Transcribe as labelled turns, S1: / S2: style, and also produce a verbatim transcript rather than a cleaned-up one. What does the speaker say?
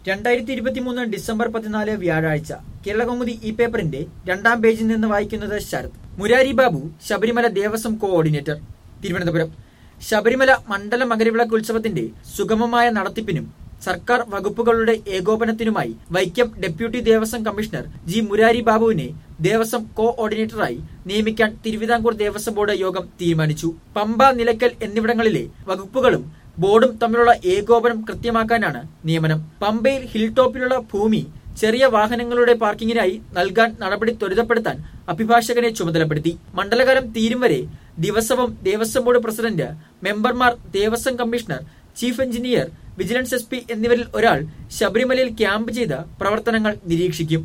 S1: രണ്ടായിരത്തി ഇരുപത്തി മൂന്ന് ഡിസംബർ പതിനാല് വ്യാഴാഴ്ച കേരളകൗമുദി ഈ പേപ്പറിന്റെ രണ്ടാം പേജിൽ നിന്ന് വായിക്കുന്നത് ശരത്. മുരാരി ബാബു ശബരിമല ദേവസ്വം കോഓർഡിനേറ്റർ. തിരുവനന്തപുരം. ശബരിമല മണ്ഡല മകരവിളക്ക് ഉത്സവത്തിന്റെ സുഗമമായ നടത്തിപ്പിനും സർക്കാർ വകുപ്പുകളുടെ ഏകോപനത്തിനുമായി Vaikom deputy Devaswom commissioner G Murari ബാബുവിനെ ദേവസ്വം കോഓർഡിനേറ്ററായി നിയമിക്കാൻ തിരുവിതാംകൂർ ദേവസ്വം ബോർഡ് യോഗം തീരുമാനിച്ചു. പമ്പ, നിലയ്ക്കൽ എന്നിവിടങ്ങളിലെ വകുപ്പുകളും ബോർഡും തമ്മിലുള്ള ഏകോപനം കൃത്യമാക്കാനാണ് നിയമനം. പമ്പയിൽ ഹിൽ ടോപ്പിലുള്ള ഭൂമി ചെറിയ വാഹനങ്ങളുടെ പാർക്കിങ്ങിനായി നൽകാൻ നടപടി ത്വരിതപ്പെടുത്താൻ അഭിഭാഷകനെ ചുമതലപ്പെടുത്തി. മണ്ഡലകാലം തീരും വരെ ദിവസവും ദേവസ്വം ബോർഡ് പ്രസിഡന്റ്, മെമ്പർമാർ, Devaswom commissioner, chief engineer, vigilance S P എന്നിവരിൽ ഒരാൾ ശബരിമലയിൽ ക്യാമ്പ് ചെയ്ത് പ്രവർത്തനങ്ങൾ നിരീക്ഷിക്കും.